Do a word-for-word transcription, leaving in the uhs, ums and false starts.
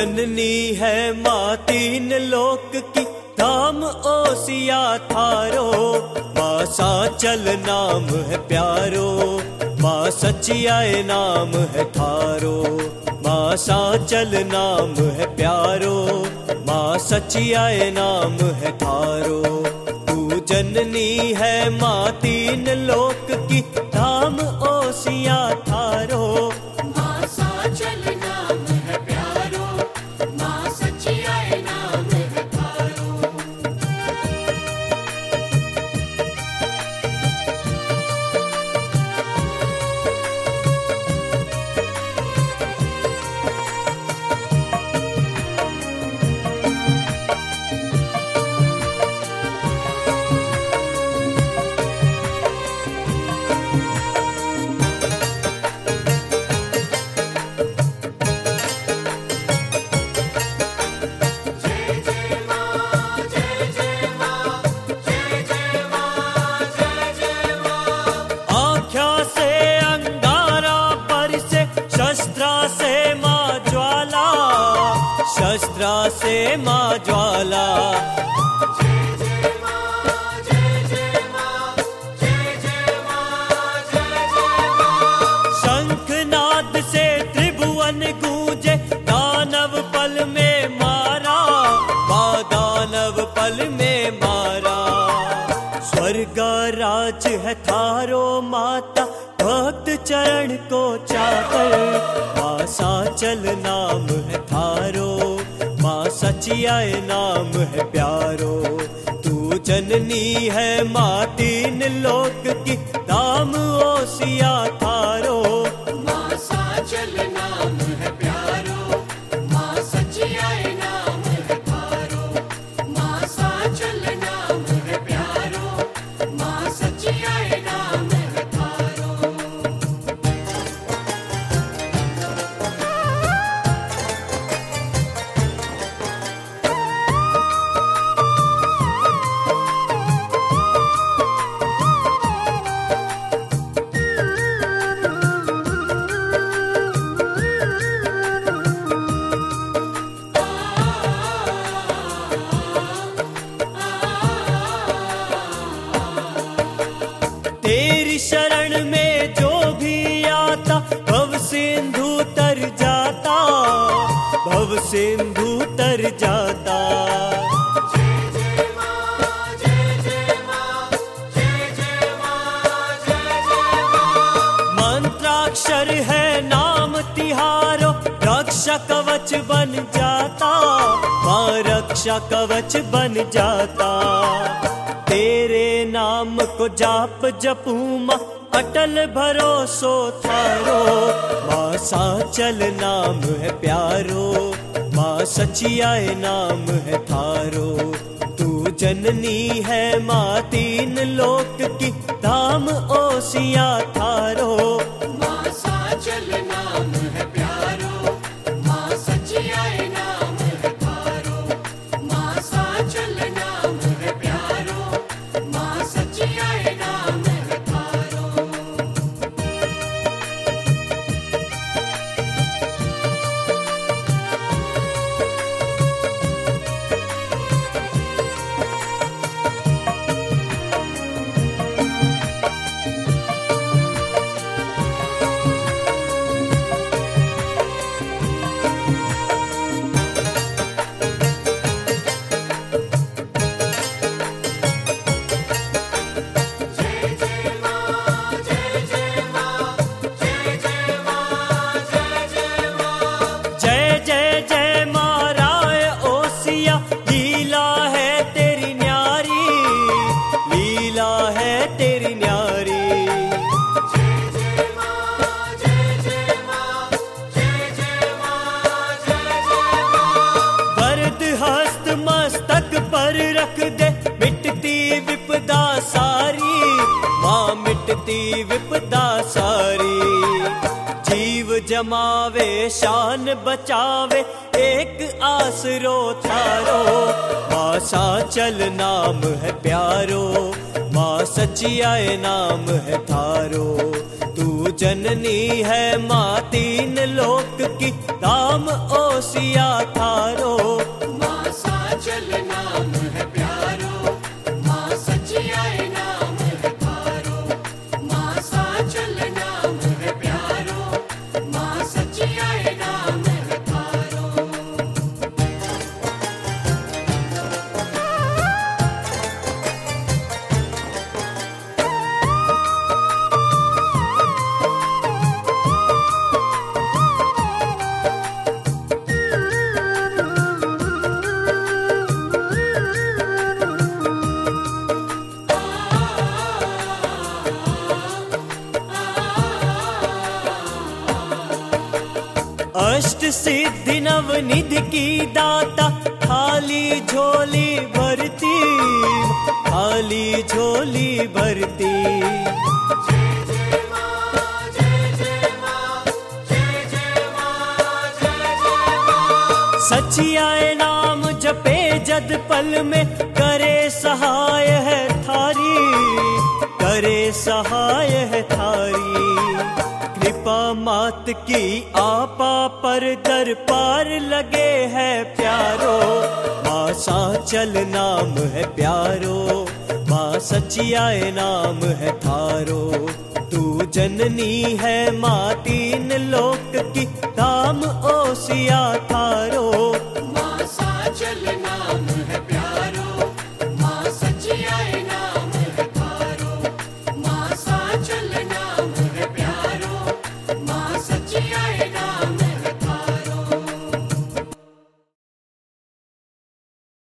जननी है माँ तीन लोक की, धाम ओसिया थारो। माँ साचल नाम है प्यारो, माँ सचियाए नाम है थारो। माँ साचल नाम है प्यारो, माँ सचियाए नाम है थारो। तू जननी है माँ तीन लोक की, धाम ओसिया थारो। माँ साचल नाम है प्यारो, माँ सचियाए नाम है थारो। शस्त्रा से माँ ज्वाला, जय जय माँ, जय जय माँ, जय जय माँ, जय जय माँ। शंखनाद से त्रिभुवन गूंजे, दानव पल में मारा। माँ दानव पल में मारा। स्वर्ग राज है थारो माता, भक्त चरण को चाकर। माँ साचल नाम है थारो, माँ सचियाए नाम है प्यारो। तू जननी है माँ तीन लोक की, धाम ओसिया थारो। माँ साचल नाम है प्यारो, माँ सचियाए नाम है थारो। माँ साचल नाम है प्यारो, माँ सचियाए नाम है थारो। तेरी शरण में जो भी आता, भव सिंधु तर जाता। भव सिंधु तर जाता। जय जय माँ, जय जय माँ, जय जय माँ, जय जय माँ। मंत्राक्षर है नाम तिहारो, रक्षा कवच बन जाता। माँ रक्षा कवच बन जाता। तेरे नाम को जाप जपू माँ, अटल भरोसो थारो। माँ साचल नाम है प्यारो, माँ सचियाए नाम है थारो। तू जननी है माँ तीन लोक की, धाम ओसिया थारो। माँ साचल नाम है प्यारो, माँ सचियाए नाम है थारो। माँ साचल नाम है प्यारो, माँ सचियाए नाम है थारो। जय जय माँ, जय जय माँ, जय जय माँ, जय जय माँ। जय जय जय माँ राय ओसिया, लीला है तेरी न्यारी। लीला है तेरी न्यारी। जय जय माँ, जय जय माँ, जय जय माँ, जय जय माँ। वरद हस्त मस्तक पर रख दे, मिटती विपदा सारी। माँ मिटती विपदा सारी। जीव जमावे शान बचावे, एक आसरो थारो। माँ साचल नाम है प्यारो, माँ सचियाए नाम है थारो। तू जननी है माँ तीन लोक की, धाम ओसिया थारो। माँ साचल नाम है प्यारो, माँ सचियाए नाम है थारो। माँ साचल नाम है प्यारो, माँ सचियाए नाम है थारो। अष्ट सिद्धि नवनिधि की दाता, खाली झोली भरती, खाली झोली भरती। जय जय माँ, जय जय माँ, जय जय माँ, जय जय माँ। सचियाए नाम जपे जद पल में, करे सहाय है थारी, करे सहाय है थारी। कृपा मात की आपा पर दरबार लगे है प्यारो। माँ साचल नाम है प्यारो, माँ सचियाए नाम है थारो। तू जननी है माँ तीन लोक की, धाम ओसिया थारो।